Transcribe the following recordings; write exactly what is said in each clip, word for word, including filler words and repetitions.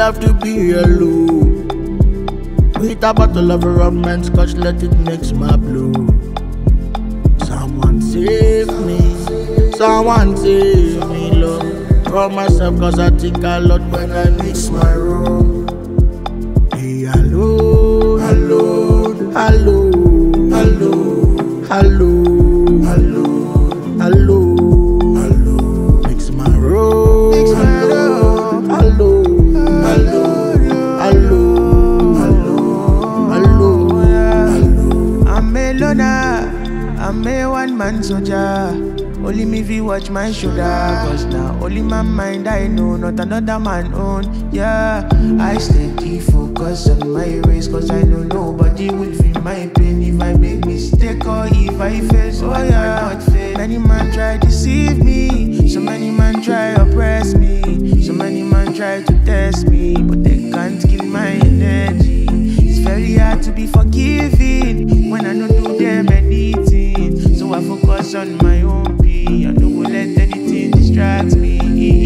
love to be alone with a bottle of rum and scotch, let it mix my blood. Someone save me, someone save me, Lord, from myself, cause I think a lot when I mix my rum. Hey, alone, alone, alone, alone, alone, alone, alone, alone. Mix my rum, mix my rum, alone, alone, alone, alone, alone. I'm a loner, I'm a one-man soldier. Only me fi watch my shoulder, cause now only my mind I know, not another man own. Yeah, I steady focus on my race, cause I know nobody will feel my pain if I make mistake or if I fail. So I cannot fail. Many man try deceive me, so many man try oppress me, so many man try to test me, but they can't kill my energy. It's very hard to be forgiving when I don't do them anything, so I focus on my own peace. I don't let anything distract me.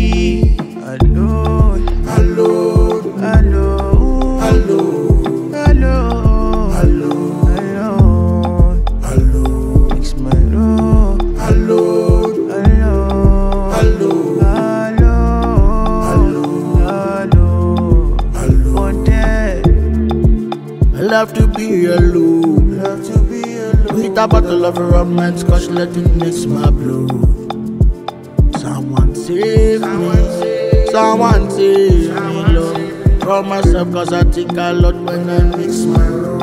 Alone, alone, alone, alone, alone, alone, alone. Mix my room. Alone, alone, alone, alone, alone, alone. On dead. I love to be alone, love to be alone with a bottle of rum and scotch, let it mix my blood. Someone save me, someone save me, Lord, from myself, cause I think a lot when I mix my rum.